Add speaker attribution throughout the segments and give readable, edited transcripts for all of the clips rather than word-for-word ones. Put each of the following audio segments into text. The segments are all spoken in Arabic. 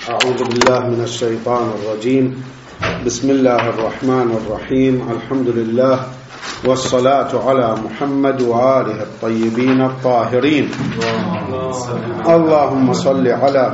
Speaker 1: أعوذ بالله من الشيطان الرجيم. بسم الله الرحمن الرحيم. الحمد لله والصلاة على محمد وآله الطيبين الطاهرين. اللهم صل على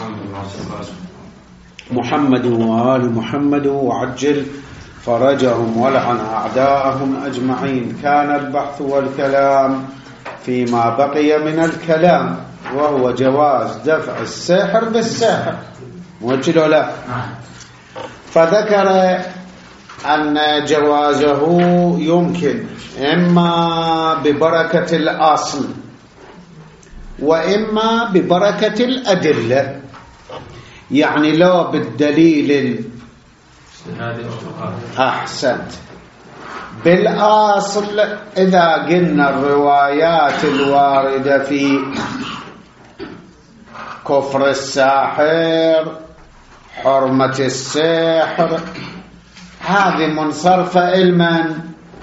Speaker 1: محمد وآل محمد وعجل فرجهم ولعن أعداءهم أجمعين. كان البحث والكلام فيما بقي من الكلام وهو جواز دفع السحر بالسحر، موجه لا؟ فذكر أن جوازه يمكن إما ببركة الأصل وإما ببركة الأدلة، يعني لو بالدليل أحسنت بالأصل. إذا قلنا الروايات الواردة في كفر الساحر، حرمة السحر، هذه منصرفة إلى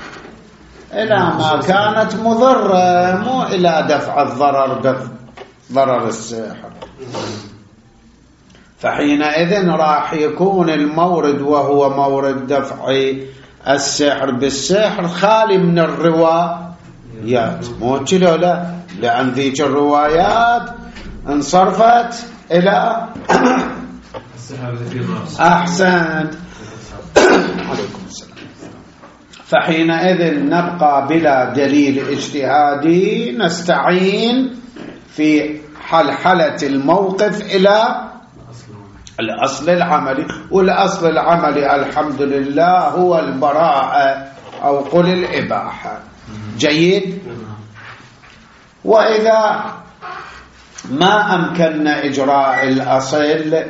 Speaker 1: ما كانت مضرة، مو إلى دفع الضرر، ضرر السحر. فحينئذ راح يكون المورد وهو مورد دفع السحر بالسحر خالي من الروايات، مو كده لا؟ لأن ذيك الروايات انصرفت إلى أحسنت عليكم السلام. فحينئذ نبقى بلا دليل اجتهادي، نستعين في حلحلة الموقف إلى الأصل العملي، والأصل العملي الحمد لله هو البراءة أو قل الإباحة. جيد. وإذا ما أمكننا إجراء الأصل،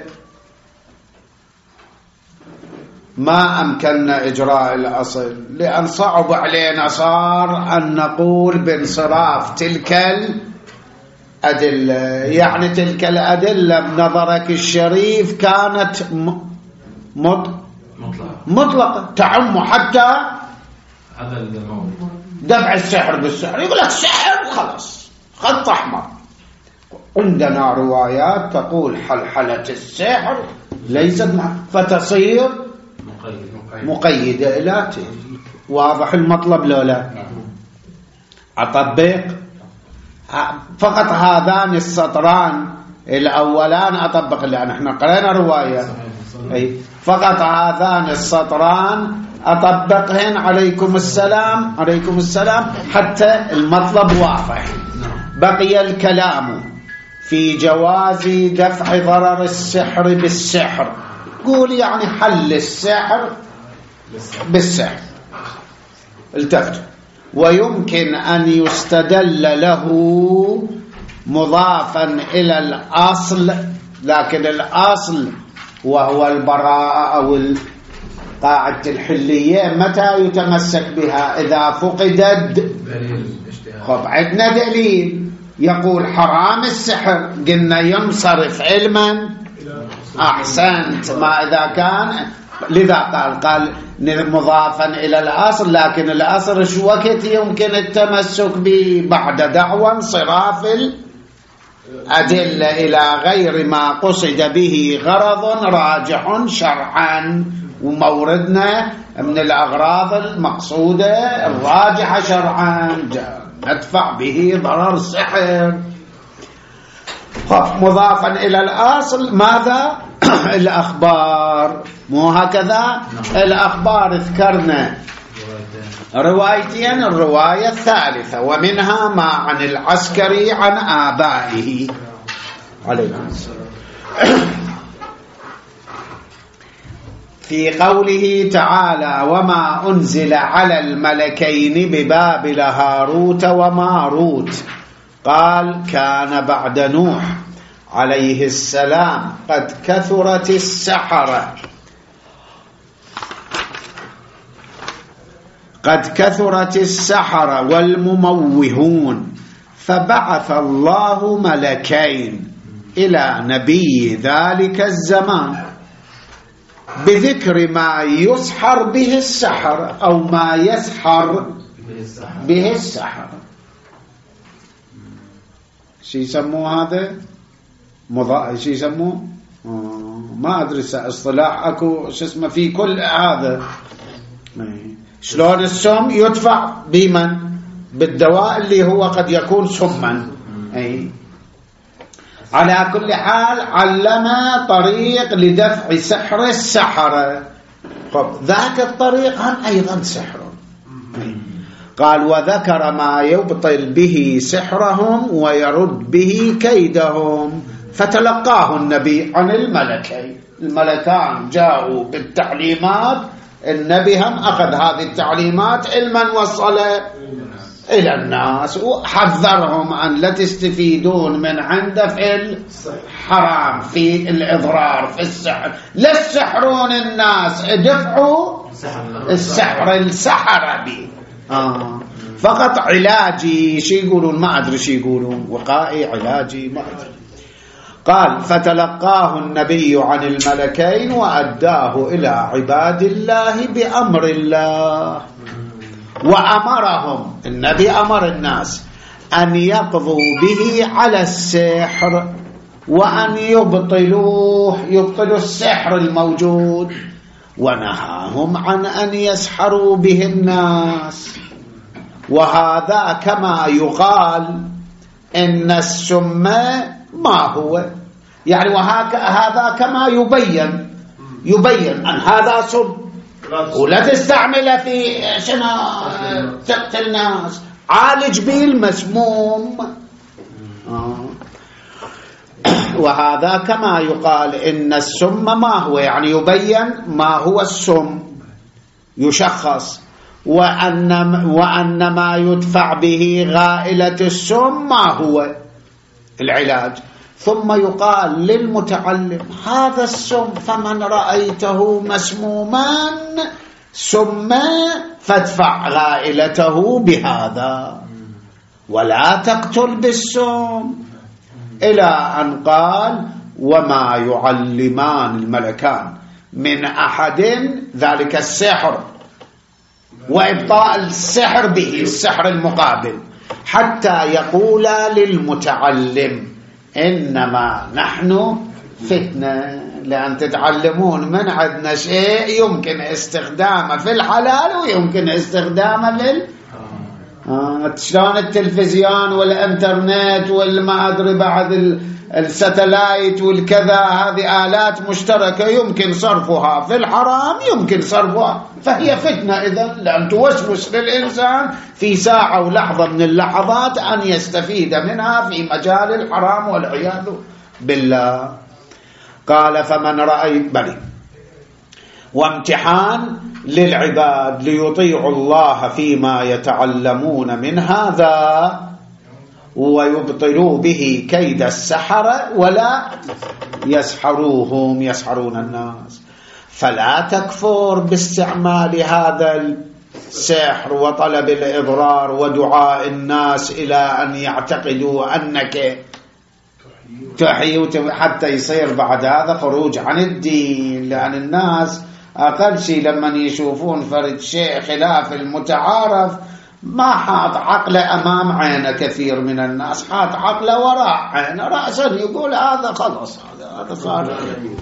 Speaker 1: لأن صعب علينا صار أن نقول بانصراف تلك الأدلة، يعني تلك الأدلة بنظرك الشريف كانت مطلقة تعم حتى دفع السحر بالسحر. يقول لك سحر خلاص خط أحمر. عندنا روايات تقول حلحلة السحر ليست فتصير مقيدة إلى تلك. واضح المطلب لو لا؟ أطبق فقط هذان السطران الأولان، أطبق لأن احنا قرأنا رواية، فقط هذان السطران أطبقهن. عليكم السلام حتى المطلب واضح. بقي الكلام في جواز دفع ضرر السحر بالسحر. قول يعني حل السحر بالسحر. التفت. ويمكن أن يستدل له مضافا إلى الأصل، لكن الأصل وهو البراءة أو قاعدة الحلية متى يتمسك بها؟ إذا فقدت. خب عندنا دليل يقول حرام السحر، قلنا ينصرف علما. أحسنت. ما إذا كان لذا قال مضافا إلى الأصل، لكن الأصل شو وقت يمكن التمسك به؟ بعد دعوى انصراف الأدلة إلى غير ما قصد به غرض راجح شرعا. وموردنا من الأغراض المقصودة الراجحة شرعا ندفع به ضرر السحر. مضافا إلى الأصل ماذا؟ الأخبار، مو هكذا؟ الأخبار ذكرنا روايتين، الرواية الثالثة ومنها ما عن العسكري عن آبائه عليكم السلام في قوله تعالى وما أنزل على الملكين ببابل هاروت وماروت. قال كان بعد نوح عليه السلام قد كثرت السحرة والمموهون، فبعث الله ملكين إلى نبي ذلك الزمان بذكر ما يسحر به السحر أو ما يسحر به السحر. شو يسموه هذا؟ شو يسموه؟ ما أدري اصطلاح أكو شو اسمه في كل هذا. شلون السم يدفع بمن؟ بالدواء اللي هو قد يكون سما. على كل حال علم طريق لدفع سحر السحرة. ذاك الطريق هم أيضا سحر. قال وذكر ما يبطل به سحرهم ويرد به كيدهم. فتلقاه النبي عن الملكين. الملكان جاءوا بالتعليمات، النبي هم أخذ هذه التعليمات علما وصل إلى الناس وحذرهم أن لا تستفيدون من عنده في الحرام، في الإضرار، في السحر. لا تسحرون الناس، ادفعوا السحر به. فقط علاجي شي يقولون ما أدري شي يقولون، وقائي علاجي ما أدري. قال فتلقاه النبي عن الملكين وأداه إلى عباد الله بأمر الله. وأمرهم النبي أمر الناس أن يقضوا به على السحر وأن يبطلوا السحر الموجود، ونهاهم عن أن يسحروا به الناس. وهذا كما يقال إن السم ما هو، يعني وهذا كما يبين أن هذا سم ولا تستعمله في شنو تقتل الناس، عالج به المسموم. وهذا كما يقال إن السم ما هو، يعني يبين ما هو السم، يشخص. وأن ما يدفع به غائلة السم ما هو العلاج. ثم يقال للمتعلم هذا السم، فمن رأيته مسموما سما فادفع غائلته بهذا ولا تقتل بالسم. إلى أن قال وما يعلمان الملكان من أحد ذلك السحر وإبطاء السحر به، السحر المقابل، حتى يقول للمتعلم إنما نحن فتنة. لأن تتعلمون من عندنا شيء يمكن استخدامه في الحلال ويمكن استخدامه شلون التلفزيون والإنترنت والما أدري بعد الساتلايت والكذا، هذه آلات مشتركة يمكن صرفها في الحرام يمكن صرفها، فهي فتنة إذن، لأن توسوس للإنسان في ساعة ولحظة من اللحظات أن يستفيد منها في مجال الحرام والعياذ بالله. قال فمن رأيت بني وامتحان للعباد ليطيعوا الله فيما يتعلمون من هذا ويبطلوا به كيد السحرة ولا يسحرون الناس. فلا تكفر باستعمال هذا السحر وطلب الإضرار ودعاء الناس إلى أن يعتقدوا أنك تحيي، حتى يصير بعد هذا خروج عن الدين. لأن الناس أقل شيء لما يشوفون فرد شيء خلاف المتعارف ما حاط عقله أمام عينه، كثير من الناس حاط عقله وراء عينه رأسا، يقول هذا خلص هذا صار،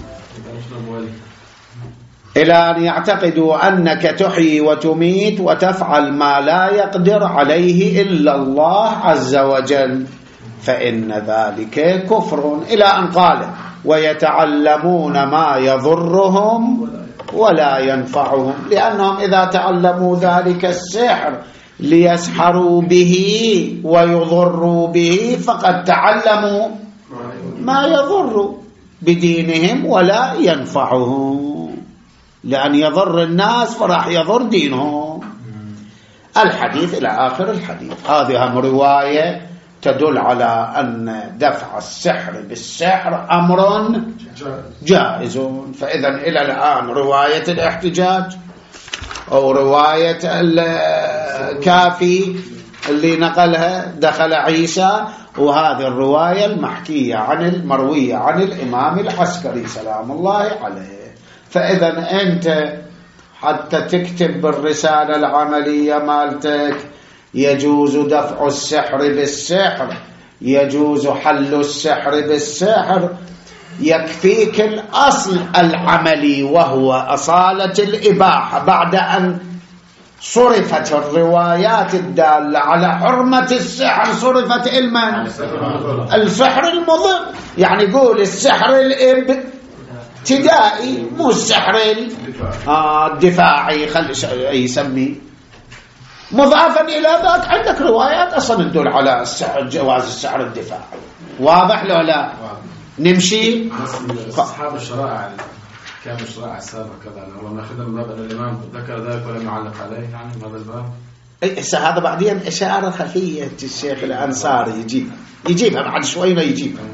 Speaker 1: إلى أن يعتقدوا أنك تحيي وتميت وتفعل ما لا يقدر عليه إلا الله عز وجل، فإن ذلك كفر. إلى أن قال ويتعلمون ما يضرهم ولا ينفعهم، لأنهم إذا تعلموا ذلك السحر ليسحروا به ويضروا به فقد تعلموا ما يضر بدينهم ولا ينفعهم، لأن يضر الناس فراح يضر دينهم. الحديث إلى آخر الحديث. هذه هم رواية تدل على أن دفع السحر بالسحر أمر جائز. فإذا إلى الآن رواية الاحتجاج أو رواية الكافي اللي نقلها دخل عيسى، وهذه الرواية المحكية عن المروية عن الإمام العسكري سلام الله عليه. فإذا أنت حتى تكتب بالرسالة العملية مالتك يجوز دفع السحر بالسحر، يجوز حل السحر بالسحر، يكفيك الأصل العملي وهو أصالة الإباحة بعد أن صرفت الروايات الدالة على حرمة السحر صرفت إلما السحر المضر. يعني يقول السحر الابتدائي مو السحر الدفاعي يسميه مضافا إلى ذاك. عندك روايات أصلا تدل على جواز السحر الدفاعي. واضح لو لا؟ نمشي
Speaker 2: أصحاب الشرائع كان الشرائع السابقة كذا لو ناخذها من باب الإمام ذكر ذلك ولم يعلق عليه يعني هذا الباب.
Speaker 1: هذا بعدين إشارة خفية الشيخ الأنصاري يجيبها بعد شوي ما يجيبها.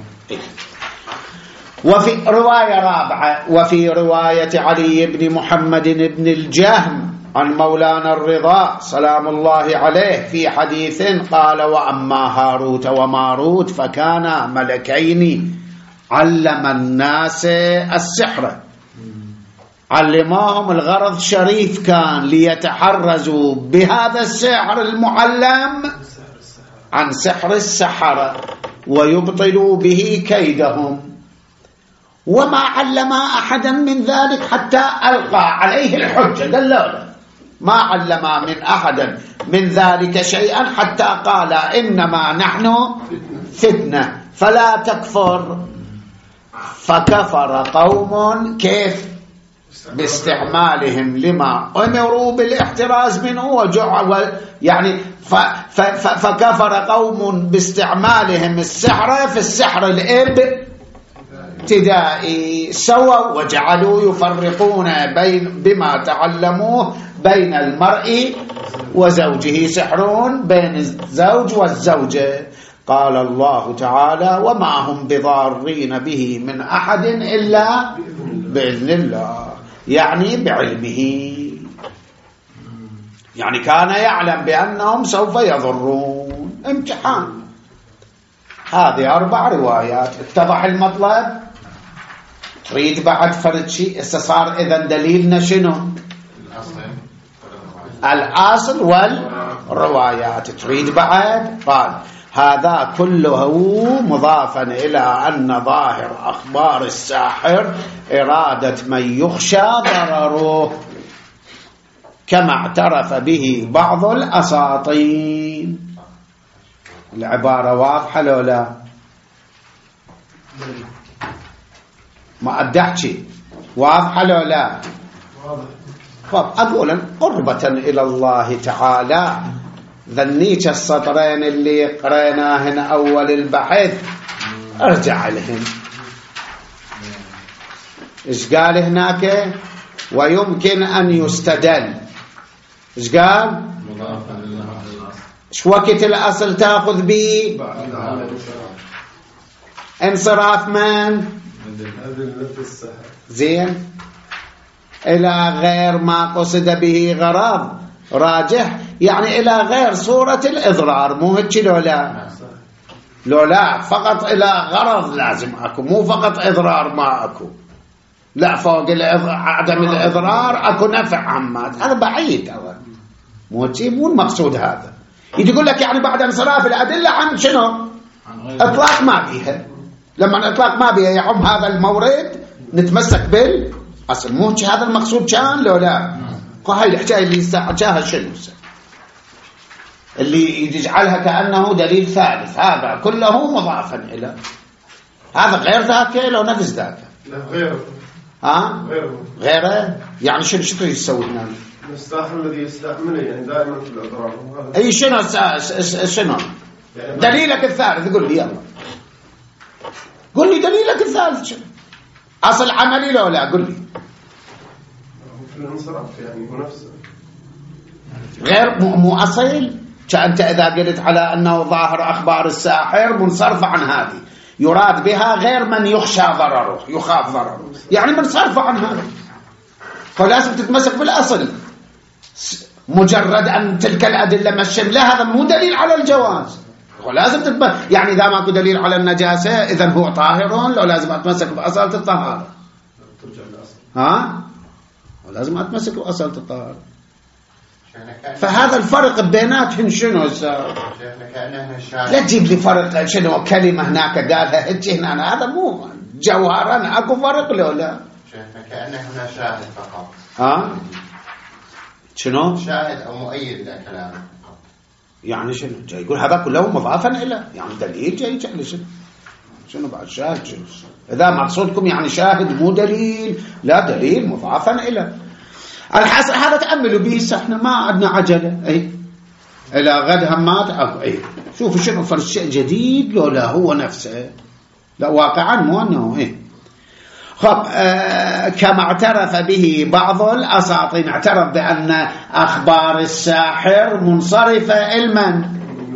Speaker 1: وفي رواية رابعة وفي رواية علي بن محمد بن الجهم عن مولانا الرضا سلام الله عليه في حديث قال وأما هاروت وماروت فكانا ملكين علم الناس السحر. علموهم الغرض شريف كان ليتحرزوا بهذا السحر المعلم عن سحر السحرة ويبطلوا به كيدهم. وما علم أحدا من ذلك حتى ألقى عليه الحجة دلوله. ما علم من أحد من ذلك شيئا حتى قال إنما نحن فتنة فلا تكفر. فكفر قوم كيف باستعمالهم لما أمروا بالاحتراز منه يعني فكفر قوم باستعمالهم السحر في السحر الابتدائي سووا وجعلوا يفرقون بما تعلموه بين المرء وزوجه سحر بين الزوج والزوجة. قال الله تعالى وما هم بضارين به من أحد إلا بإذن الله يعني بعلمه. يعني كان يعلم بأنهم سوف يضرون. امتحان. هذه 4 روايات. اتضح المطلب؟ تريد بعد فرد شيء؟ صار إذن دليلنا شنو؟ الأصل والروايات. تريد بعد؟ قال هذا كله مضافا إلى أن ظاهر أخبار الساحر إرادة من يخشى ضرره كما اعترف به بعض الأساطين. العبارة واضحة لو لا؟ ما أدحكي واضحة لو لا؟ أقول قربة إلى الله تعالى ذنيك السطرين اللي قريناهن أول البحث ارجع لهم. إيش قال هناك؟ ويمكن أن يستدل. إيش قال؟ إيش وقت الأصل تأخذ به؟ انصراف من؟ زين إلى غير ما قصد به غرض راجح يعني إلى غير صورة الإضرار. مو هيك لو لا فقط إلى غرض لازم أكو مو فقط إضرار ما أكو. لا فوق عدم الإضرار أكو نفع عمات. هذا بعيد. مو المقصود هذا. يقول لك يعني بعد انصراف الأدلة عن شنو؟ إطلاق ما بيها. لما الإطلاق ما بيها يعم هذا المورد نتمسك بالأصل. مو هذا المقصود كان لو لا؟ هاي الحكاية اللي يستحجاها شنو اللي يجعلها كأنه دليل ثالث. هذا كله مضافا إلى هذا غير ذاك لو نفس ذاك.
Speaker 3: لا غيره.
Speaker 1: غيره يعني شنو تريد تسوي هنا؟
Speaker 3: الساحر الذي يستعمله يعني دائما في الأضرار.
Speaker 1: أي شنو دليلك الثالث؟ قل لي يلا قل لي دليلك الثالث شنو؟ أصل عملي لو لا؟ قل لي.
Speaker 3: في الانصراف يعني هو نفسه
Speaker 1: غير مو أصيل. فأنت إذا قلت على أنه ظاهر أخبار الساحر منصرف عن هذه يراد بها غير من يخشى ضرره يخاف ضرره يعني منصرف عن هذا. فلازم تتمسك بالأصل. مجرد أن تلك الأدلة مشن لا هذا مو دليل على الجواز. ولازم يعني إذا ماكو دليل على النجاسة إذن هو طاهر لو لازم أتمسك بأصالة الطهارة. ولازم أتمسك بأصالة الطهارة. فهذا الفرق بيناتهم شنو؟ لا تجيب لي فرق شنو كلمة هناك قالها هنا هذا جوهرا أكو فرق لو لا؟
Speaker 4: كأنه هنا شاهد فقط.
Speaker 1: شنو؟
Speaker 4: شاهد أو مؤيد لكلامه.
Speaker 1: يعني شنو؟ جاي يقول هذا كله مضافا إلى، يعني دليل جاي شنو بعد شاهد؟ شنو؟ إذا مقصودكم يعني شاهد مو دليل، لا دليل مضافا إلى. الحاصل هذا تأملوا به، احنا ما عندنا عجلة. إلى غد همات شوفوا شنو فرق شيء جديد لو لا هو نفسه، لا واقعا مو أنه كما اعترف به بعض الأساطين، اعترف بأن أخبار الساحر منصرفة علما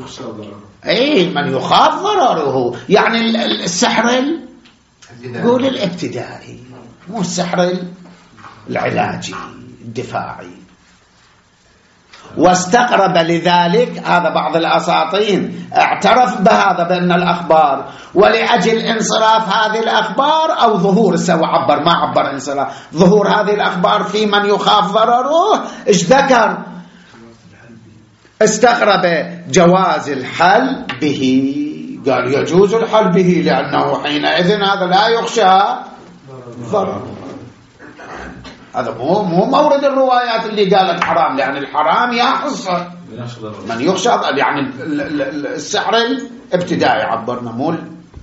Speaker 1: من يخاف ضرره، يعني السحر قول الابتدائي مو السحر العلاجي الدفاعي. واستقرب لذلك هذا بعض الأساطين اعترف بهذا بأن الأخبار ولأجل انصراف هذه الأخبار أو ظهور عبر ما عبر انصراف ظهور هذه الأخبار في من يخاف ضرره، ايش ذكر؟ استقرب جواز الحل به، قال يجوز الحل به لأنه حينئذ هذا لا يخشى ضرر. هذا مو مورد الروايات اللي قالت حرام، لأن الحرام يحص من يخشى، يعني السحر الابتدائي عبرنا مول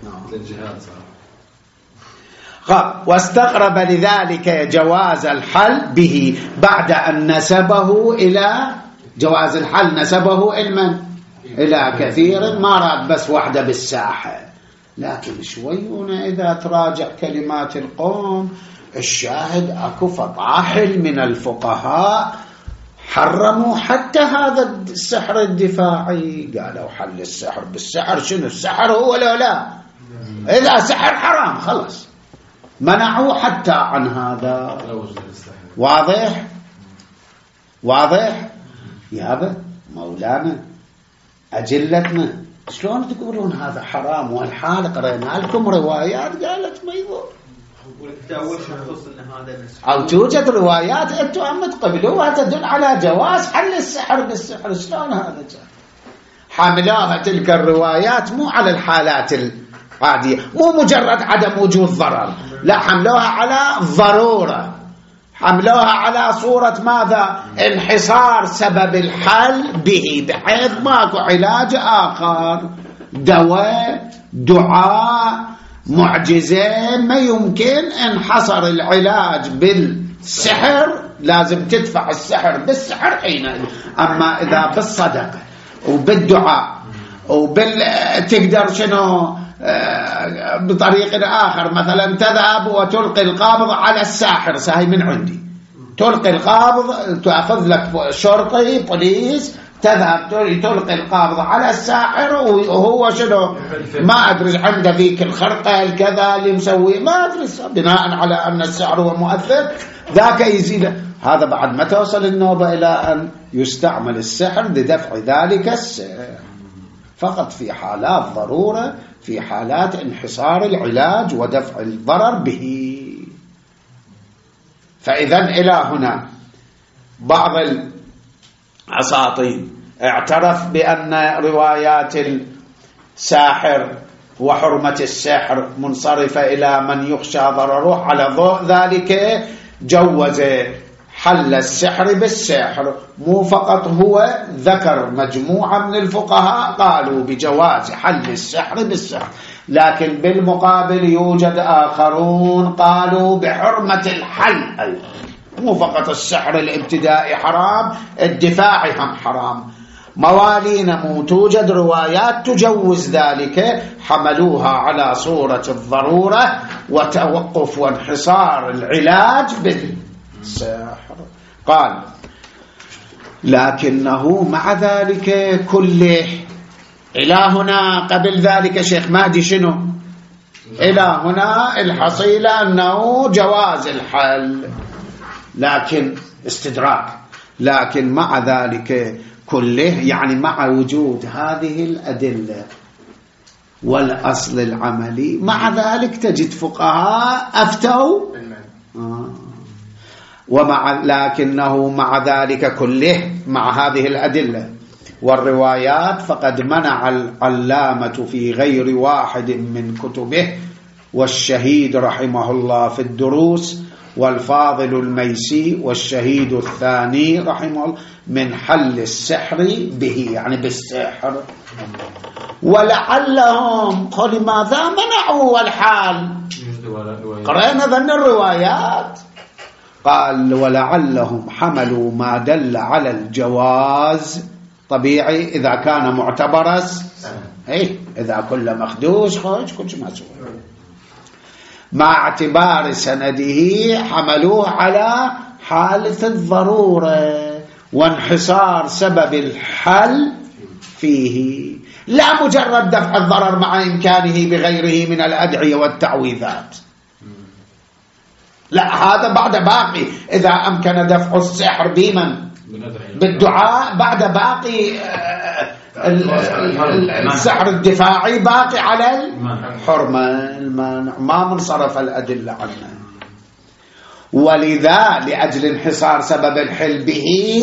Speaker 1: واستقرب لذلك جواز الحل به بعد أن نسبه إلى جواز الحل، نسبه علما إلى كثير، ما راد بس واحدة بالساحة. لكن شوي هنا إذا تراجع كلمات القوم الشاهد أكو فطاحل من الفقهاء حرموا حتى هذا السحر الدفاعي، قالوا حل السحر بالسحر. شنو السحر هو لا إذا سحر حرام خلص، منعوا حتى عن هذا. واضح يابا مولانا أجلتنا، شلون تقولون هذا حرام والحال قرأنا لكم روايات قالت ما يضر، أو توجد روايات أنتم عم تقبلوها تدل على جواز حل السحر بالسحر. شلون هذا حاملوها تلك الروايات مو على الحالات العادية، مو مجرد عدم وجود ضرر، لا حملوها على ضرورة، حملوها على صورة ماذا؟ انحصار سبب الحل به، بحيث ماكو علاج آخر، دواء دعاء معجزة ما يمكن انحصر العلاج بالسحر، لازم تدفع السحر بالسحر حينئذ. أما إذا بالصدقة وبالدعاء تقدر شنو بطريق آخر، مثلا تذهب وتلقي القابض على الساحر، سهي من عندي تلقي القابض، تأخذ لك شرطي بوليس، تذهب تلقي القابض على الساحر وهو شنو ما أدري عنده ذيك الخرقة الكذا اللي مسوي ما أدري، بناء على أن السحر هو مؤثر ذاك يزيد. هذا بعد ما توصل النوبة إلى أن يستعمل السحر لدفع ذلك السحر فقط في حالات ضرورة، في حالات انحصار العلاج ودفع الضرر به. فإذا إلى هنا بعض الأساطين اعترف بأن روايات الساحر وحرمة السحر منصرفة إلى من يخشى ضرره، على ضوء ذلك جوز حل السحر بالسحر. مو فقط هو ذكر مجموعة من الفقهاء قالوا بجواز حل السحر بالسحر، لكن بالمقابل يوجد آخرون قالوا بحرمة الحل أيضا. مو فقط السحر الابتدائي حرام، الدفاعي هم حرام. موالين توجد روايات تجوز ذلك، حملوها على صورة الضرورة وتوقف وانحصار العلاج بالسحر. قال لكنه مع ذلك كله إلى هنا. قبل ذلك شيخ مهدي شنو؟ إلى هنا الحصيلة أنه جواز الحل، لكن استدراك، لكن مع ذلك كله يعني مع وجود هذه الأدلة والأصل العملي، مع ذلك تجد فقهاء أفتوا لكنه مع ذلك كله مع هذه الأدلة والروايات فقد منع العلامة في غير واحد من كتبه والشهيد رحمه الله في الدروس، والفاضل الميسي والشهيد الثاني رحمه الله من حل السحر به، يعني بالسحر. ولعلهم لماذا منعوا الحال؟ قرأنا ذن الروايات. قال ولعلهم حملوا ما دل على الجواز، طبيعي إذا كان معتبر إذا كل مخدوش خوش كل شيء مسؤول، مع اعتبار سنده حملوه على حالة الضرورة وانحصار سبب الحل فيه، لا مجرد دفع الضرر مع إمكانه بغيره من الأدعية والتعويذات. لا، هذا بعد باقي. إذا أمكن دفع السحر بمن؟ بالدعاء، بعد باقي السحر الدفاعي باقي على الحرمة المانع، ما منصرف الأدلة عنه. ولذا لأجل انحصار سبب الحل به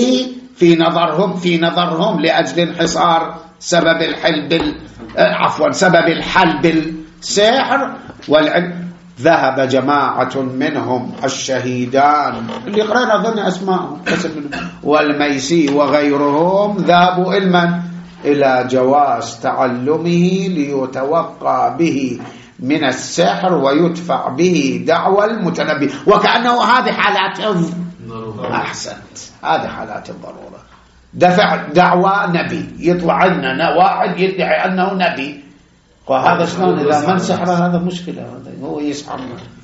Speaker 1: في نظرهم لأجل انحصار سبب الحل سبب الحل بالسحر والعلم، ذهب جماعة منهم الشهيدان اللي قرأنا ظن أسمائهم والميسي وغيرهم، ذهبوا إلى جواز تعلمه ليتوقع به من السحر ويدفع به دعوى المتنبي، وكأنه هذه حالات أحسنت، هذه حالات الضرورة. دفع دعوى نبي، يطلع لنا واحد يدعي أنه نبي، وهذا شلون إذا من سحر؟ هذا مشكلة، هذا هو يسحر.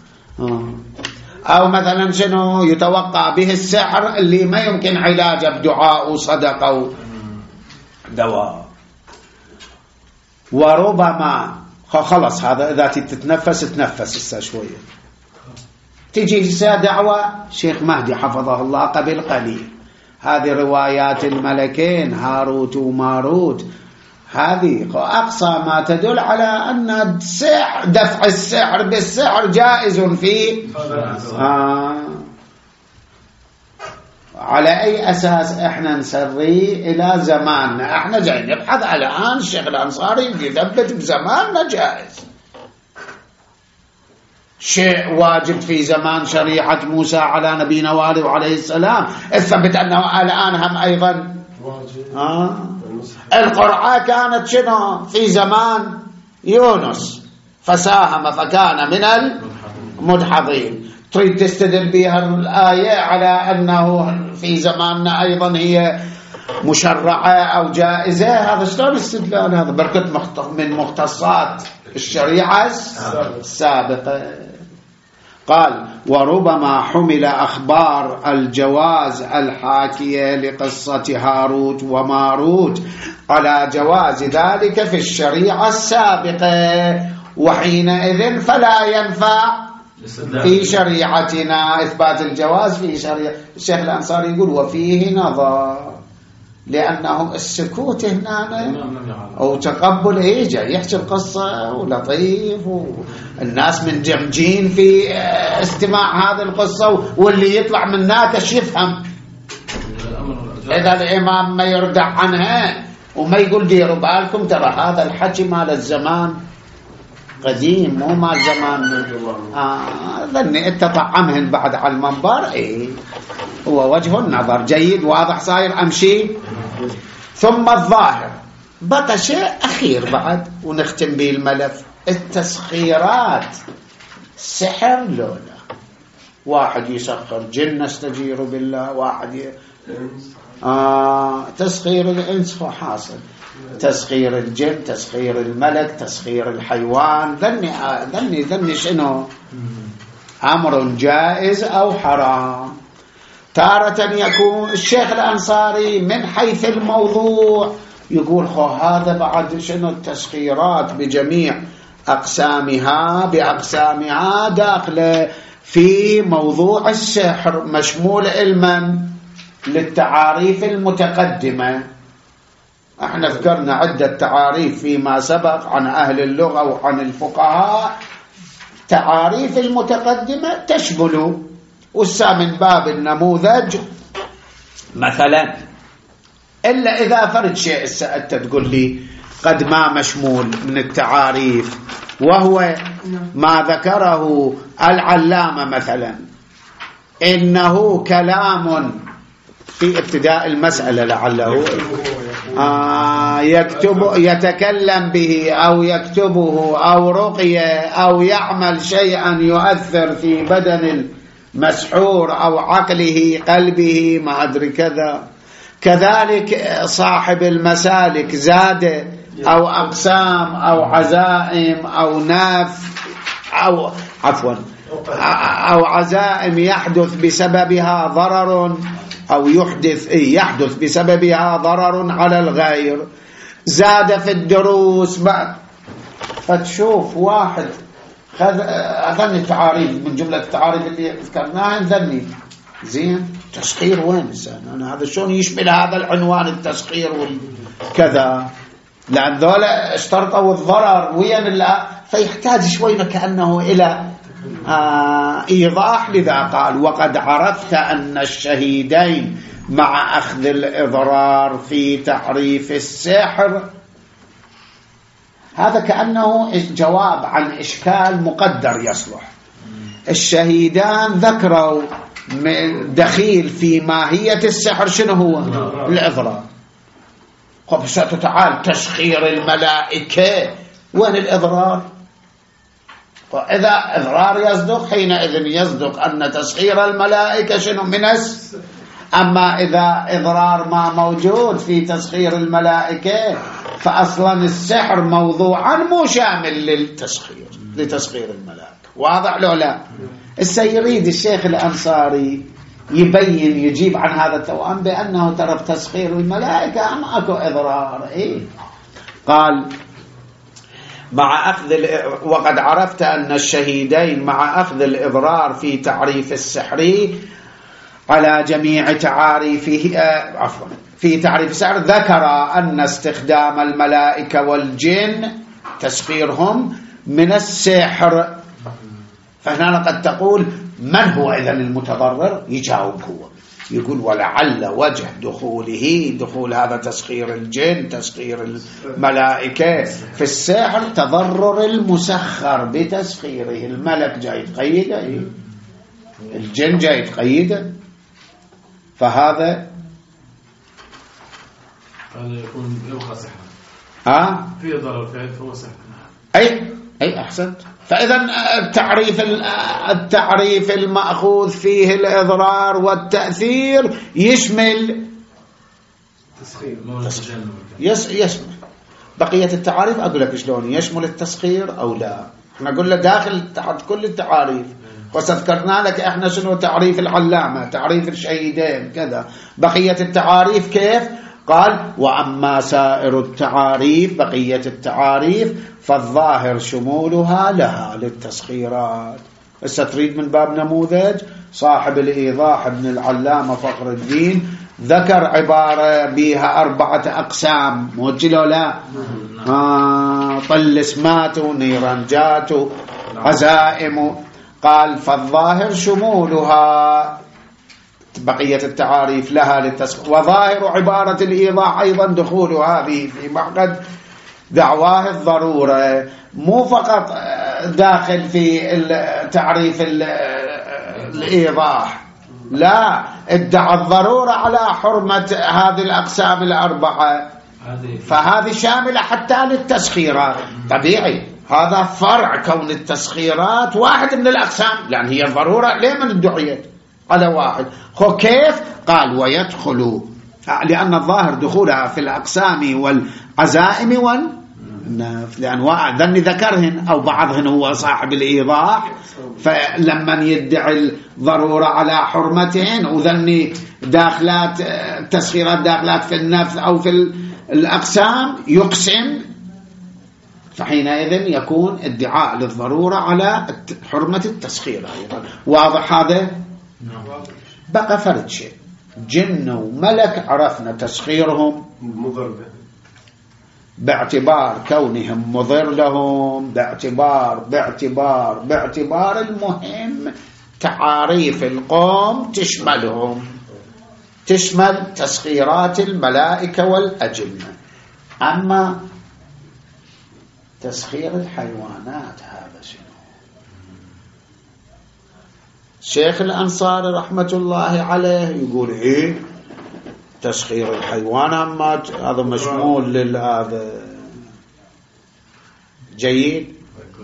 Speaker 1: أو مثلا شنو يتوقع به السحر اللي ما يمكن علاجه بدعاء وصدقة دواء. وربما خلص هذا إذا تتنفس شوية، تجي دعوة شيخ مهدي حفظه الله قبل قليل، هذه روايات الملكين هاروت وماروت، هذه أقصى ما تدل على أن دفع السحر بالسحر جائز فيه. على أي أساس إحنا نسري إلى زماننا؟ إحنا جاي نبحث على الآن الشيخ الأنصاري يثبت بزماننا جائز، شيء واجب في زمان شريعة موسى على نبينا وآله وعليه السلام، اثبت أنه الآن هم أيضا القرعة كانت شنو في زمان يونس فساهم فكان من المدحضين، تريد تستدل بها الآية على أنه في زماننا أيضا هي مشرعة أو جائزة؟ هذا شلون استدلال؟ هذا بركة من مختصات الشريعة السابقة. قال وربما حمل أخبار الجواز الحاكية لقصة هاروت وماروت على جواز ذلك في الشريعة السابقة، وحينئذ فلا ينفع في شريعتنا إثبات الجواز في شريعة. الشيخ الأنصاري يقول وفيه نظر، لأنه السكوت هنا أو تقبل جاي يحكي القصة ولطيف والناس من جمجين في استماع هذه القصة، واللي يطلع من ناكش يفهم. إذا الإمام ما يردع عنها وما يقول ديروا بالكم ترى هذا الحكي مال الزمان قديم مو مال زمان، ظني انت طعمهن بعد على المنبر. هو وجه النظر جيد واضح صاير أمشي. ثم الظاهر بقى شيء أخير بعد ونختم به الملف، التسخيرات. سحر لولا واحد يسخر جن نستجير بالله، واحد تسخير الإنس هو حاصل، تسخير الجن، تسخير الملك، تسخير الحيوان. ذني شنو أمر جائز أو حرام. تارة يكون الشيخ الأنصاري من حيث الموضوع يقول هذا بعد شنو التسخيرات بجميع بأقسامها داخله في موضوع السحر، مشمول علما للتعاريف المتقدمة. احنا ذكرنا عدة تعاريف فيما سبق عن أهل اللغة وعن الفقهاء، تعاريف المتقدمة تشمل من باب النموذج مثلا، إلا إذا فرد شيء أنت تقول لي قد ما مشمول من التعاريف، وهو ما ذكره العلامة مثلا، إنه كلام في ابتداء المسألة لعله يتكلم به أو يكتبه أو رقية أو يعمل شيئا يؤثر في بدن المسحور أو عقله قلبه ما أدري كذا. كذلك صاحب المسالك زاد أو أقسام أو عزائم أو أو عزائم يحدث بسببها ضرر أو يحدث بسببها ضرر على الغير، زاد في الدروس بعد. فتشوف واحد أظن التعاريف من جملة التعاريف اللي ذكرناها ذني زين تسخير وين أنا هذا شلون يشمل هذا العنوان التسخير والكذا، لأن ذولا اشترطوا الضرر وين الله، فيحتاج شوي كأنه إلى إيضاح. لذا قال وقد عرفت أن الشهيدين مع أخذ الإضرار في تعريف السحر، هذا كأنه جواب عن إشكال مقدر يصلح. الشهيدان ذكروا دخيل في ماهية السحر شنو هو؟ الإضرار. طب تعال تسخير الملائكة وين الإضرار؟ وإذا إضرار يصدق حينئذ يصدق أن تسخير الملائكة شنو منس. أما إذا إضرار ما موجود في تسخير الملائكة فأصلا السحر موضوعا مو شامل لتسخير الملائكة. واضح لو لا؟ السيريد الشيخ الأنصاري يبين يجيب عن هذا التوأم بأنه ترى تسخير الملائكة ما أكو إضرار. قال وقد عرفت أن الشهيدين مع أخذ الإضرار في تعريف السحر على جميع تعاريفه في تعريف السحر ذكر أن استخدام الملائكة والجن تسخيرهم من السحر. فهنا قد تقول من هو إذن المتضرر؟ يجاوب هو يقول ولعل وجه دخول هذا تسخير الجن تسخير الملائكة في السحر تضرر المسخر بتسخيره. الملك جاي تقيده، الجن جاي تقيده، فهذا
Speaker 2: يكون يبقى سحر في ضرر فهو سحر.
Speaker 1: أي أحسنت. فإذا التعريف المأخوذ فيه الإضرار والتأثير يشمل يشمل بقية التعاريف. أقول لك شلون يشمل التسخير أو لا. احنا قلنا داخل تحت كل التعاريف، وذكرنا لك احنا شنو تعريف العلامة تعريف الشهيدين كذا. بقية التعاريف كيف؟ قال وأما سائر التعاريف بقية التعاريف فالظاهر شمولها لها للتسخيرات. هسه تريد من باب نموذج صاحب الإيضاح ابن العلامة فخر الدين ذكر عبارة بها 4 أقسام موجلوا لا طلسمات نيرانجات عزائم. قال فالظاهر شمولها بقية التعاريف لها للتسخير. وظاهر عبارة الإيضاح أيضا دخول هذه في معقد دعواه الضرورة، مو فقط داخل في تعريف الإيضاح، لا ادعى الضرورة على حرمة هذه الأقسام 4، فهذه شاملة حتى للتسخيرات. طبيعي هذا فرع كون التسخيرات واحد من الأقسام، لأن هي الضرورة ليه من الدعية على واحد. كيف؟ قال ويدخل لأن الظاهر دخولها في الأقسام والعزائم لأن ذني ذكرهن أو بعضهن هو صاحب الإيضاح، فلما يدعي الضرورة على حرمتهن وذني داخلات تسخيرات داخلات في النفس أو في الأقسام يقسم، فحينئذ يكون ادعاء للضرورة على حرمة التسخير أيضا. واضح هذا؟ بقى فرد شيء جن وملك عرفنا تسخيرهم
Speaker 3: مضر
Speaker 1: باعتبار كونهم مضر لهم، باعتبار المهم تعاريف القوم تشملهم، تشمل تسخيرات الملائكة والأجنة. أما تسخير الحيوانات هذا شنو؟ شيخ الأنصاري رحمة الله عليه يقول إيه تسخير الحيوان هذا مشمول لهذا جيد،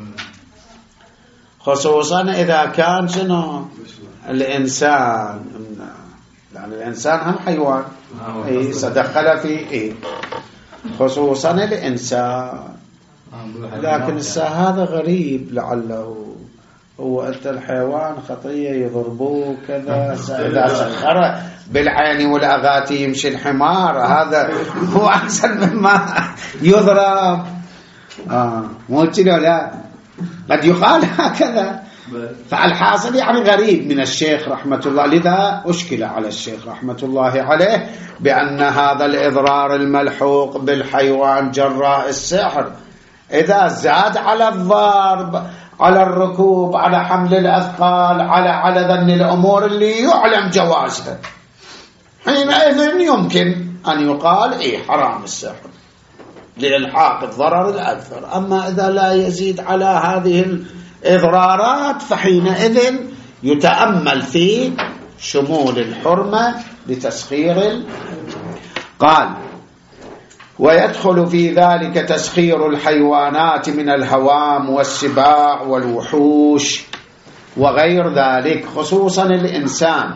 Speaker 1: خصوصا إذا كان شنو الإنسان، يعني الإنسان هم حيوان إيه سدخل فيه إيه خصوصا الإنسان. لكن هذا غريب لعله هو أنت الحيوان خطية يضربوه كذا، إذا سخر بالعين والأغاتي يمشي الحمار هذا هو أحسن مما يضرب. مو كذا لا قد يقال هكذا. فالحاصل يعني غريب من الشيخ رحمة الله، لذا أشكل على الشيخ رحمة الله عليه بأن هذا الإضرار الملحوق بالحيوان جراء السحر إذا زاد على الضرب على الركوب على حمل الأثقال على ذن الأمور اللي يعلم جوازها، حينئذ يمكن أن يقال إيه حرام السحر لإلحاق الضرر الأكثر. أما إذا لا يزيد على هذه الإضرارات فحينئذ يتأمل في شمول الحرمة لتسخير قال ويدخل في ذلك تسخير الحيوانات من الهوام والسباع والوحوش وغير ذلك، خصوصا الإنسان.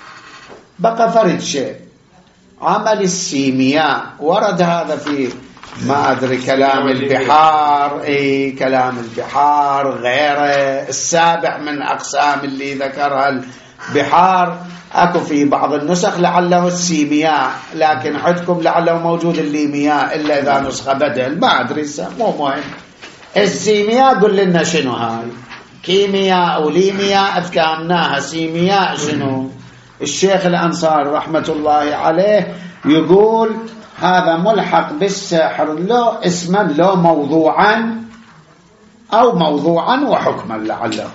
Speaker 1: بقى فرد شيء عمل السيمياء، ورد هذا في ما أدري كلام البحار، كلام البحار غيره السابع من أقسام اللي ذكرها البحار. أكو في بعض النسخ لعله السيمياء، لكن عندكم لعله موجود الليمياء إلا إذا نسخة بدل، ما أدري مو مهم. السيمياء قل لنا شنو هاي، كيمياء أو ليمياء أفكامناها، سيمياء شنو؟ الشيخ الأنصاري رحمة الله عليه يقول هذا ملحق بالسحر لو اسما لو موضوعا أو موضوعا وحكما لعله.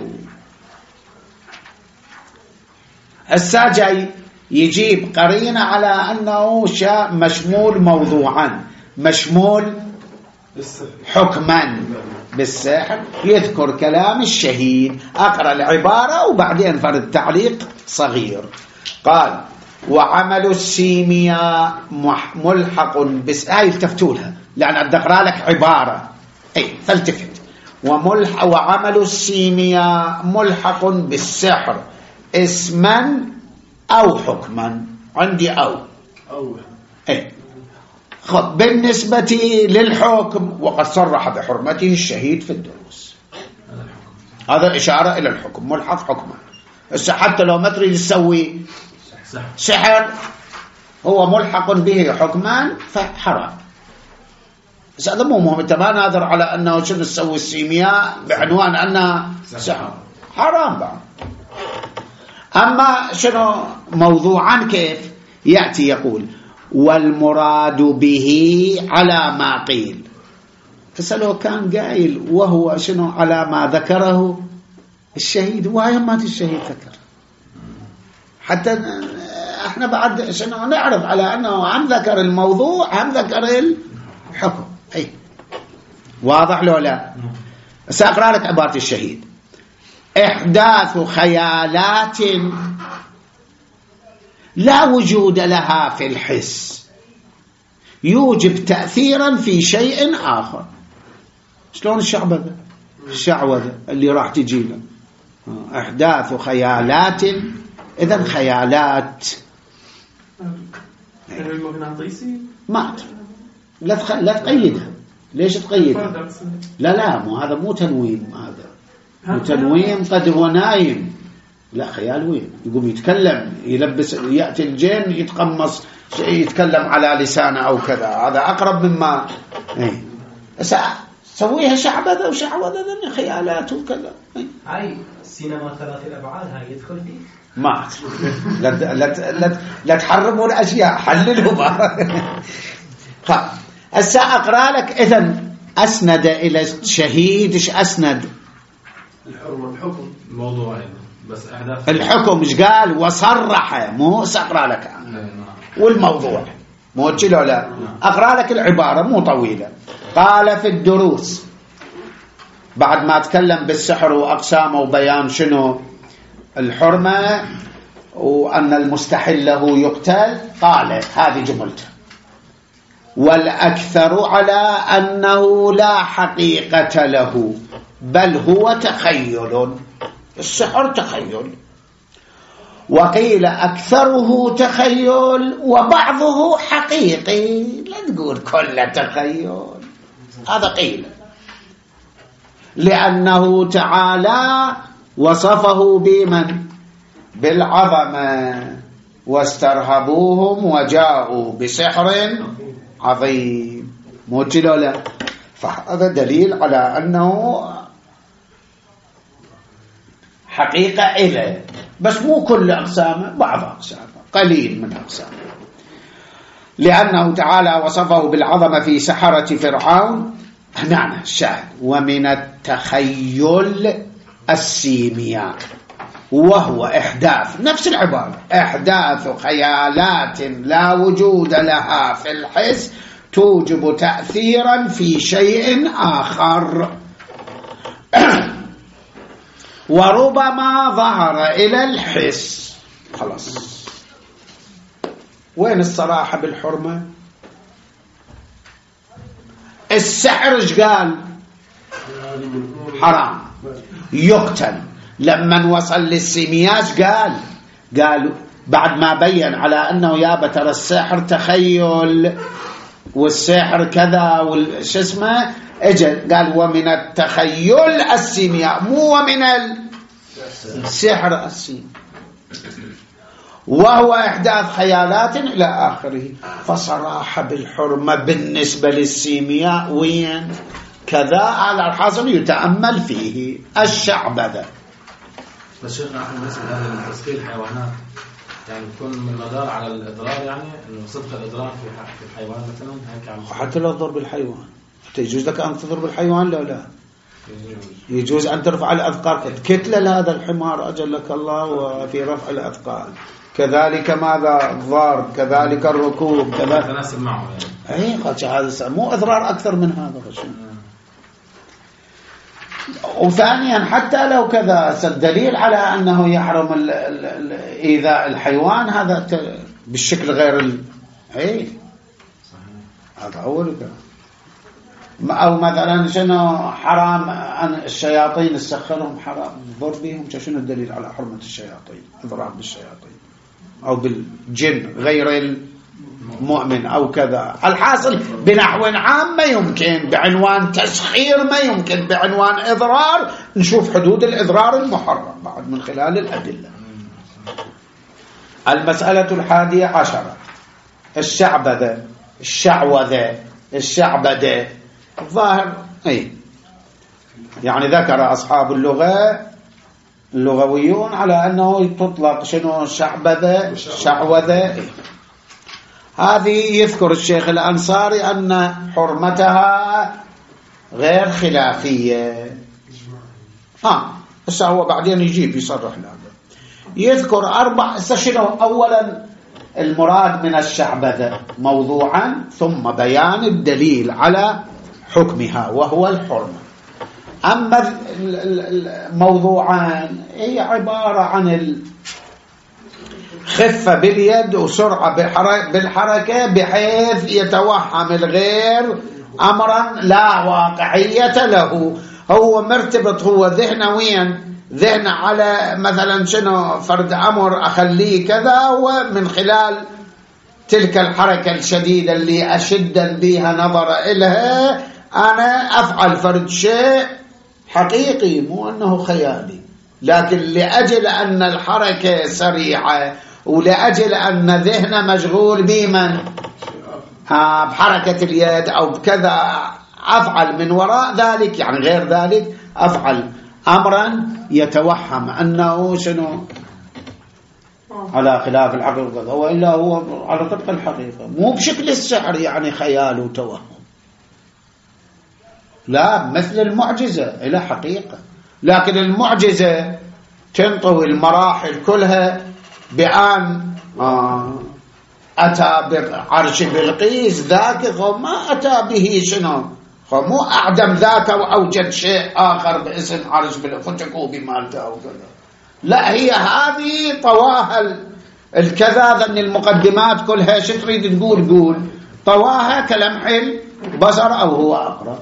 Speaker 1: الساجي يجيب قرينة على أنه مشمول موضوعا مشمول حكما بالسحر. يذكر كلام الشهيد، أقرأ العبارة وبعدين فرد تعليق صغير. قال وعمل السيمياء ملحق هاي التفتولها لأن أبدأ أقرأ لك عبارة فالتفت. وعمل السيمياء ملحق بالسحر اسما أو حكما، عندي أو خب بالنسبة للحكم وقد صرح بحرمته الشهيد في الدروس، هذا إشارة إلى الحكم ملحق حكما. حتى لو ما تريد تسوي سحر هو ملحق به حكما فحرام. بس هذا مو مهم، انت ما نادر على أنه شنو تسوي السيمياء بعنوان أنها سحر حرام بعد. أما شنو موضوعا كيف يأتي يقول والمراد به على ما قيل، فسألوا كان قائل وهو شنو على ما ذكره الشهيد، وهي ما الشهيد ذكر، حتى احنا بعد شنو نعرف على أنه هم ذكر الموضوع هم ذكر الحكم. واضح لو لا؟ سأقرأ لك عبارة الشهيد: إحداث خيالات لا وجود لها في الحس يوجب تأثيرا في شيء آخر. شلون الشعوذة اللي راح تجينا؟ إحداث خيالات، إذن خيالات
Speaker 3: المغناطيسي
Speaker 1: ما لا تقيدها. ليش تقيدها؟ لا مو هذا مو تنويم، هذا تنويم قد هو نايم، لا خيال وين يقوم يتكلم يلبس يأتي الجن يتقمص يتكلم على لسانه أو كذا، هذا أقرب مما سويها شعبذة وشعوذة خيالات وكذا.
Speaker 5: هاي السينما ثلاث الأبعاد هاي يدخل فيه
Speaker 1: ما لا تحرموا الأشياء حللوا. هسه أقرأ لك. إذن أسند إلى الشهيد إيش أسند؟
Speaker 3: الحكم
Speaker 2: الموضوع بس أحداث
Speaker 1: الحكم إيش قال؟ وصرح، مو سأقرأ لك والموضوع مو تشيله لا. أقرأ لك العبارة مو طويلة. قال في الدروس بعد ما تكلم بالسحر وأقسامه وبيان شنو الحرمة وأن المستحل له يقتل، قال هذه جملته: والأكثر على أنه لا حقيقة له بل هو تخيل. السحر تخيل، وقيل أكثره تخيل وبعضه حقيقي. لا تقول كل تخيل، هذا قيل، لأنه تعالى وصفه بمن؟ بالعظمة، واسترهبوهم وجاءوا بسحر عظيم. موتلو لا، فهذا دليل على أنه حقيقة إله، بس مو كل أقسامه، بعض أقسامه، قليل من أقسامه. لأنه تعالى وصفه بالعظمة في سحرة فرعون. نعم الشاهد: ومن التخيل السيمياء، وهو إحداث، نفس العبارة، إحداث خيالات لا وجود لها في الحس توجب تأثيرا في شيء آخر، وربما ظهر إلى الحس. خلاص، وين الصراحة بالحرمة؟ السحر ايش قال؟ حرام، يقتل. لما وصل للسيمياش قال بعد ما بين على أنه يا ترى السحر تخيل والسحر كذا والش اسمه، اجل قال: ومن التخيل السيمياء، مو ومن السحر السيمياء، وهو إحداث خيالات إلى آخره. فصراحة بالحرمة بالنسبة للسيمياء وين كذا، على الحاصل يتأمل فيه الشعبذة.
Speaker 2: بس شيخنا احنا بالنسبه لهذا تسخير الحيوانات يعني تكون من مدار على الاضرار، يعني انه صدق الاضرار في الحيوان مثلا هيك،
Speaker 1: حتى لو تضر بالحيوان يجوز لك ان تضر بالحيوان؟ لا يجوز ان ترفع الاثقال كتله هذا الحمار اجلك الله، وفي رفع الاثقال كذلك ماذا الضار، كذلك الركوب، كذا
Speaker 2: تناسب معه يعني.
Speaker 1: اي هذا مو اضرار اكثر من هذا. وثانيا حتى لو كذا، الدليل على أنه يحرم إيذاء الحيوان هذا بالشكل غير هذا أول كذا. أو مثلا شنو حرام أن الشياطين تسخرهم، حرام ضر بهم، شنو الدليل على حرمة الشياطين؟ إضرار بالشياطين أو بالجن غير مؤمن أو كذا. الحاصل بنحو عام ما يمكن بعنوان تسخير، ما يمكن بعنوان إضرار. نشوف حدود الإضرار المحرم بعد من خلال الأدلة. المسألة 11: الشعبذة الظاهر يعني ذكر أصحاب اللغويون على أنه تطلق شنو شعوذة. هذه يذكر الشيخ الأنصاري أن حرمتها غير خلافية. بس هو بعدين يجيب يصرح لهذا. يذكر 4. شنو أولا المراد من الشعبذة موضوعا، ثم بيان الدليل على حكمها وهو الحرمة. أما الموضوعان هي عبارة عن خفة باليد وسرعة بالحركة بحيث يتوهم الغير أمرا لا واقعية له. هو مرتبط، هو ذهن على مثلا شنو فرد أمر أخليه كذا، ومن خلال تلك الحركة الشديدة اللي أشدا بها نظر إلها أنا أفعل فرد شيء حقيقي، مو أنه خيالي، لكن لأجل أن الحركة سريعة ولأجل أن ذهنه مشغول بمن بحركة اليد أو بكذا، أفعل من وراء ذلك يعني غير ذلك أفعل أمرا يتوهم أنه شنو على خلاف الحقيقة، وإلا هو على طبق الحقيقة، مو بشكل السحر يعني خيال وتوهم، لا، مثل المعجزة إلى حقيقة. لكن المعجزة تنطوي المراحل كلها بأن أتى بعرش بلقيس ذاك ما أتى به شنو مو أعدم ذاك وأوجد شيء آخر باسم عرش بالفتكو بمالته أو كذا، لا، هي هذه طواها الكذا. ذن المقدمات كلها شو تريد تقول؟ قول طواها كلمح البصر أو هو أقرب،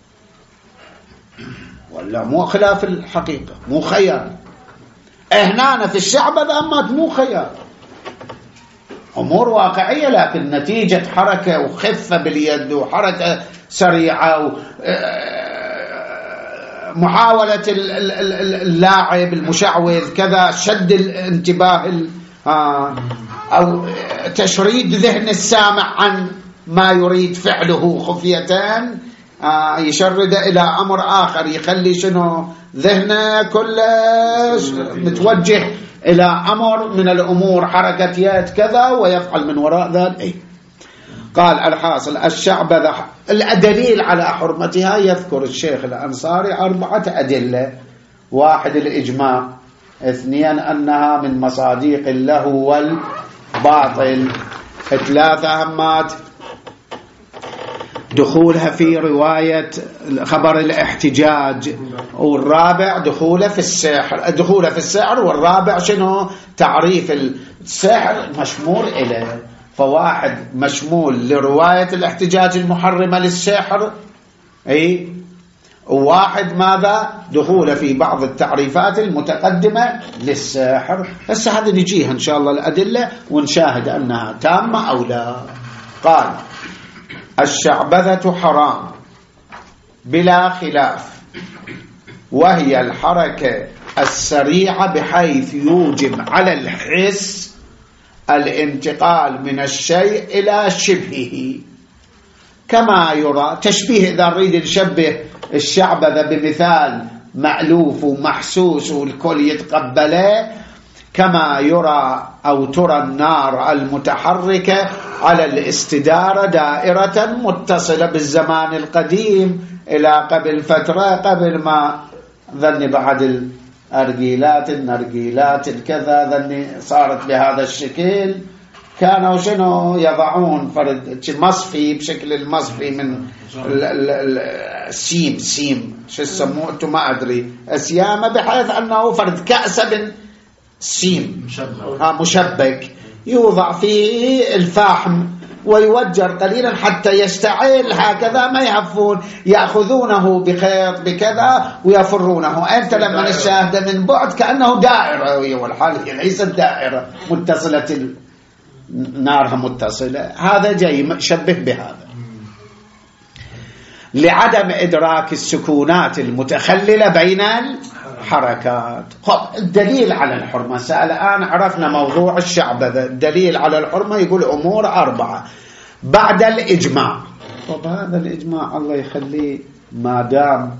Speaker 1: ولا مو خلاف الحقيقة، مو خيال. هنا في الشعب ذا مو خيال، أمور واقعية، لكن نتيجة حركة وخفة باليد وحركة سريعة محاولة اللاعب المشعوذ كذا، شد الانتباه أو تشريد ذهن السامع عن ما يريد فعله خفية، يشرد إلى أمر آخر، يخلي شنو ذهنه كله متوجه إلى أمر من الأمور، حركة يد كذا، ويفعل من وراء ذلك. قال الحاصل الشعبذة الدليل على حرمتها، يذكر الشيخ الأنصاري 4 أدلة: 1 الإجماع، 2 أنها من مصاديق اللهو والباطل، 3 همات دخولها في رواية خبر الاحتجاج، والرابع دخوله في السحر، والرابع شنو؟ تعريف السحر مشمول إليه. فواحد مشمول لرواية الاحتجاج المحرمة للسحر، وواحد ماذا؟ دخوله في بعض التعريفات المتقدمة للسحر. هسه هذا نجيها إن شاء الله الأدلة ونشاهد أنها تامة أو لا. قال الشعبذة حرام بلا خلاف، وهي الحركة السريعة بحيث يوجب على الحس الانتقال من الشيء إلى شبهه، كما يرى تشبيه. إذا نريد نشبه الشعبذة بمثال مألوف ومحسوس والكل يتقبله، كما يرى أو ترى النار المتحركة على الاستدارة دائرة متصلة بالزمان القديم إلى قبل فترة، قبل ما ظني بعد النرجيلات الكذا ظني صارت بهذا الشكل، كانوا شنو يضعون فرد مصفي بشكل المصفي من السيم شو يسموه انتم ما ادري اسيامه، بحيث انه فرد كأسة سيم مشبك يوضع فيه الفحم ويوجر قليلا حتى يشتعل، هكذا ما يهفون، يأخذونه بخيط بكذا ويفرونه. أنت لما نشاهد من بعد كأنه دائرة، والحال ليست دائرة متصلة، نارها متصلة. هذا جاي شبه بهذا لعدم إدراك السكونات المتخللة بين الحركات. الدليل على الحرمة، الآن عرفنا موضوع الشعبذة، الدليل على الحرمة يقول أمور 4 بعد الإجماع. هذا الإجماع الله يخليه ما دام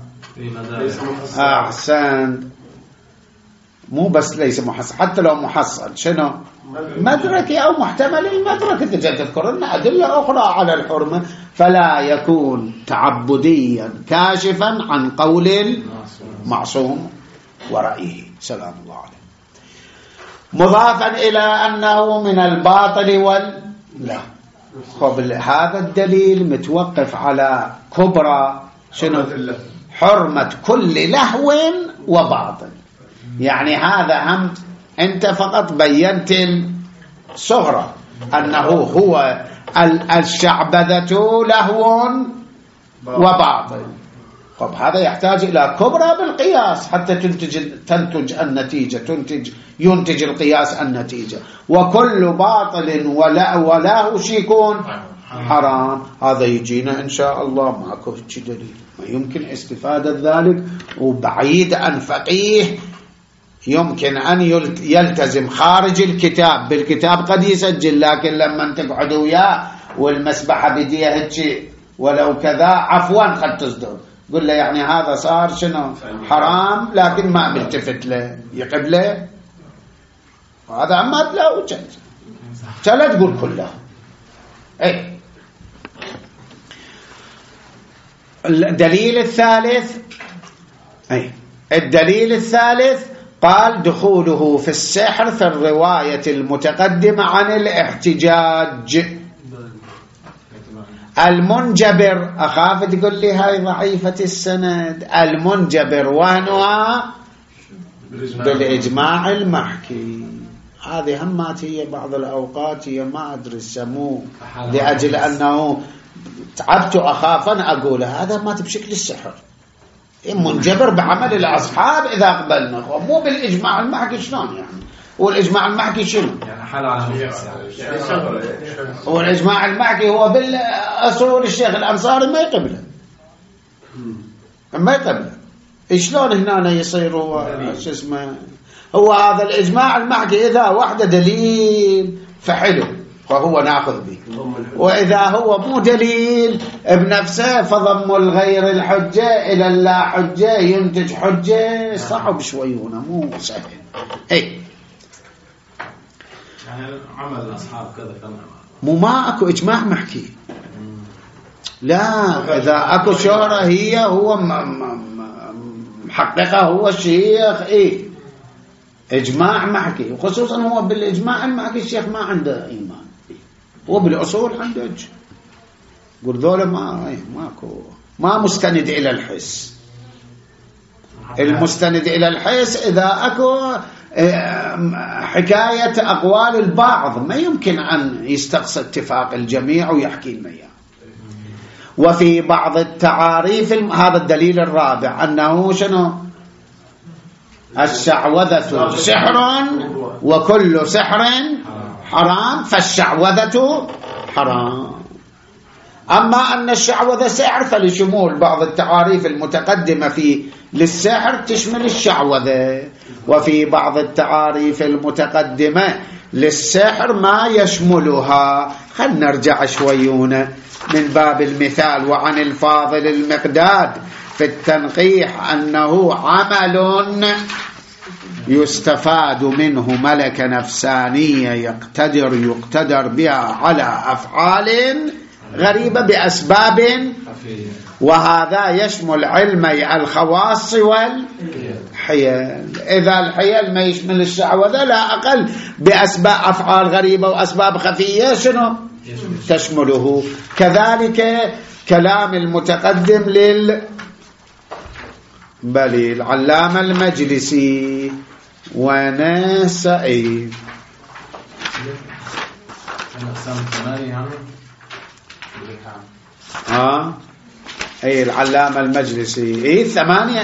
Speaker 1: أحسن، مو بس ليس محصل، حتى لو محصل شنو مدركي أو محتمل المدرك، إذا تذكر لنا أدلة أخرى على الحرمة، فلا يكون تعبديا كاشفا عن قول معصوم ورأيه سلام الله عليه، مضافا إلى أنه من الباطل لا. هذا الدليل متوقف على كبرى شنو؟ حرمة كل لهو وباطل. يعني هذا هم أنت فقط بينت الصغرى، أنه هو الشعبذة لهو وباطل. هذا يحتاج إلى كبرى بالقياس حتى تنتج النتيجة، ينتج القياس النتيجة. وكل باطل وله شيكون حرام. هذا يجينا إن شاء الله ماكو دليل، ما يمكن استفادة ذلك، وبعيد عن فقيه يمكن أن يلتزم خارج الكتاب. بالكتاب قد يسجل، لكن لما تقعدوا وياه والمسبحة بديه هيك ولو كذا عفوا قد تصدر، قل له يعني هذا صار شنو حرام، لكن ما بلتفت له يقبله، وهذا عماد له لا تقول كله. الدليل الثالث قال دخوله في السحر في الرواية المتقدمة عن الاحتجاج. المنجبر أخاف تقول لي هاي ضعيفة السند. المنجبر وهنها بالإجماع المحكي. هذه همات هي بعض الأوقات هي ما أدري السموه لأجل أنه تعبت أخاف أن أقول هذا مات بشكل السحر منجبر بعمل الأصحاب إذا قبلنا مو بالإجماع المحكي. شلون يعني؟ والإجماع المحكي شنو؟
Speaker 2: يعني حال على
Speaker 1: هو الإجماع المحكي هو بالأصول الشيخ الأنصاري ما يقبله ما يقبله. شلون هنا يصير هو شو اسمه؟ هو هذا الإجماع المحكي إذا وحده دليل فحلو فهو ناخذ به، وإذا هو مو دليل بنفسه فضم الغير الحجة إلى اللا حجة ينتج حجة. صعب شوي هنا مو سهل. اي
Speaker 2: يعني عمل الأصحاب كذا كان
Speaker 1: مو ما أكو إجماع محكي. لا إذا أكو شهرة هي هو محققة هو الشيخ. إيه إجماع محكي، وخصوصا هو بالإجماع المحكي الشيخ ما عنده إيمان، هو بالأصول عنده قل ذولا ماكو ما مستند إلى الحس. المستند إلى الحس إذا أكو حكاية أقوال البعض ما يمكن أن يستقصى اتفاق الجميع ويحكي لنا إياه. وفي بعض التعاريف هذا الدليل الرابع أنه شنو؟ الشعوذة سحر وكل سحر حرام، فالشعوذة حرام. أما أن الشعوذة سحر فلشمول بعض التعاريف المتقدمة للسحر تشمل الشعوذة، وفي بعض التعاريف المتقدمة للسحر ما يشملها. خلنا نرجع شويون من باب المثال. وعن الفاضل المقداد في التنقيح أنه عمل يستفاد منه ملكة نفسانية يقتدر بها على أفعال غريبة بأسباب، وهذا يشمل علمي الخواص والحيل. إذا الحيل ما يشمل الشعوذة لا أقل بأسباب أفعال غريبة وأسباب خفية شنو تشمله. كذلك كلام المتقدم بل العلامة المجلسي ونسائي اي العلامة المجلسي 8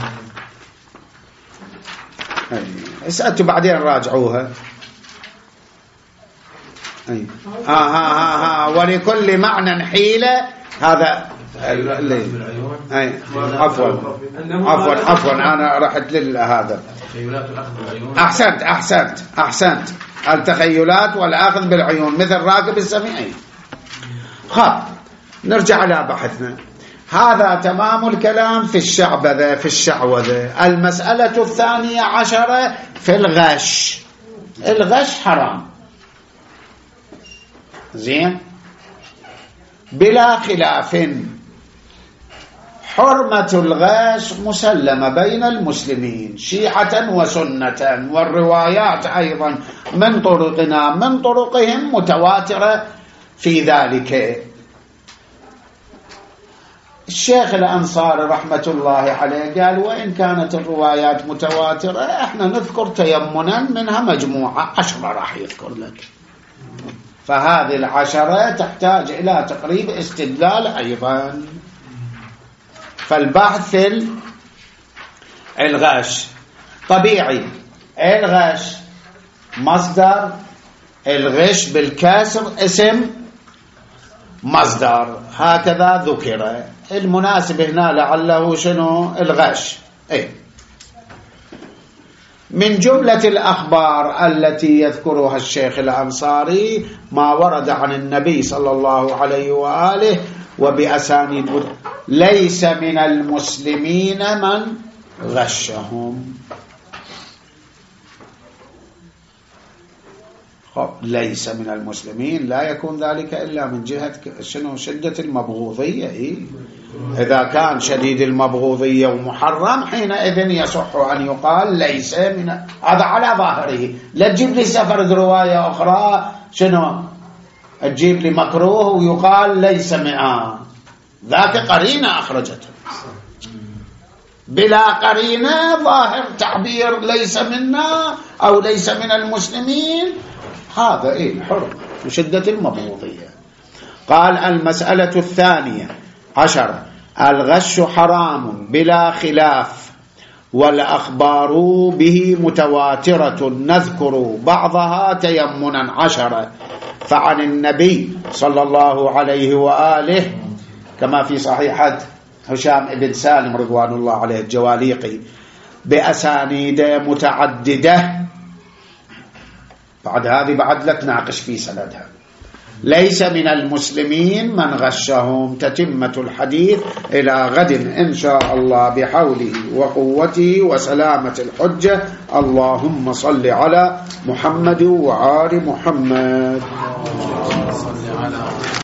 Speaker 1: اسألتوا بعدين راجعوها. ولكل معنى حيلة. هذا عفوا أنا رحت هذا. أحسنت التخيلات والأخذ بالعيون مثل راكب السميعين. نرجع إلى بحثنا. هذا تمام الكلام في الشعوذة. المسألة 12 في الغش. الغش حرام زين بلا خلاف. حرمة الغش مسلمة بين المسلمين شيعة وسنة، والروايات أيضا من طرقنا من طرقهم متواترة في ذلك. الشيخ الأنصاري رحمة الله عليه قال وإن كانت الروايات متواترة احنا نذكر تيمنا منها مجموعة 10 راح يذكر لك، فهذه 10 تحتاج إلى تقريب استدلال أيضا. فالبحث في الغش طبيعي. الغش مصدر، الغش بالكسر اسم مصدر، هكذا ذكر. المناسب هنا لعله شنو الغش. من جملة الأخبار التي يذكرها الشيخ الأنصاري ما ورد عن النبي صلى الله عليه وآله وبأسانيد ليس من المسلمين من غشهم. ليس من المسلمين لا يكون ذلك إلا من جهة شنو شدة المبغوضية. إذا كان شديد المبغوضية ومحرم حينئذ يصح أن يقال ليس من، هذا على ظاهره. لا تجيب لي سفر رواية أخرى شنو تجيب لي مكروه ويقال ليس 100، ذاك قرينة أخرجته. بلا قرينة ظاهر تعبير ليس منا أو ليس من المسلمين، هذا حر بشدة المبغوضية. قال: المسألة 12 الغش حرام بلا خلاف، والأخبار به متواترة، نذكر بعضها تيمنا 10. فعن النبي صلى الله عليه وآله كما في صحيحة هشام بن سالم رضوان الله عليه الجواليقي بأسانيد متعددة، بعد هذه بعد لا تناقش في سندها. ليس من المسلمين من غشهم. تتمة الحديث إلى غد إن شاء الله بحوله وقوته وسلامة الحجة. اللهم صل على محمد وآل محمد.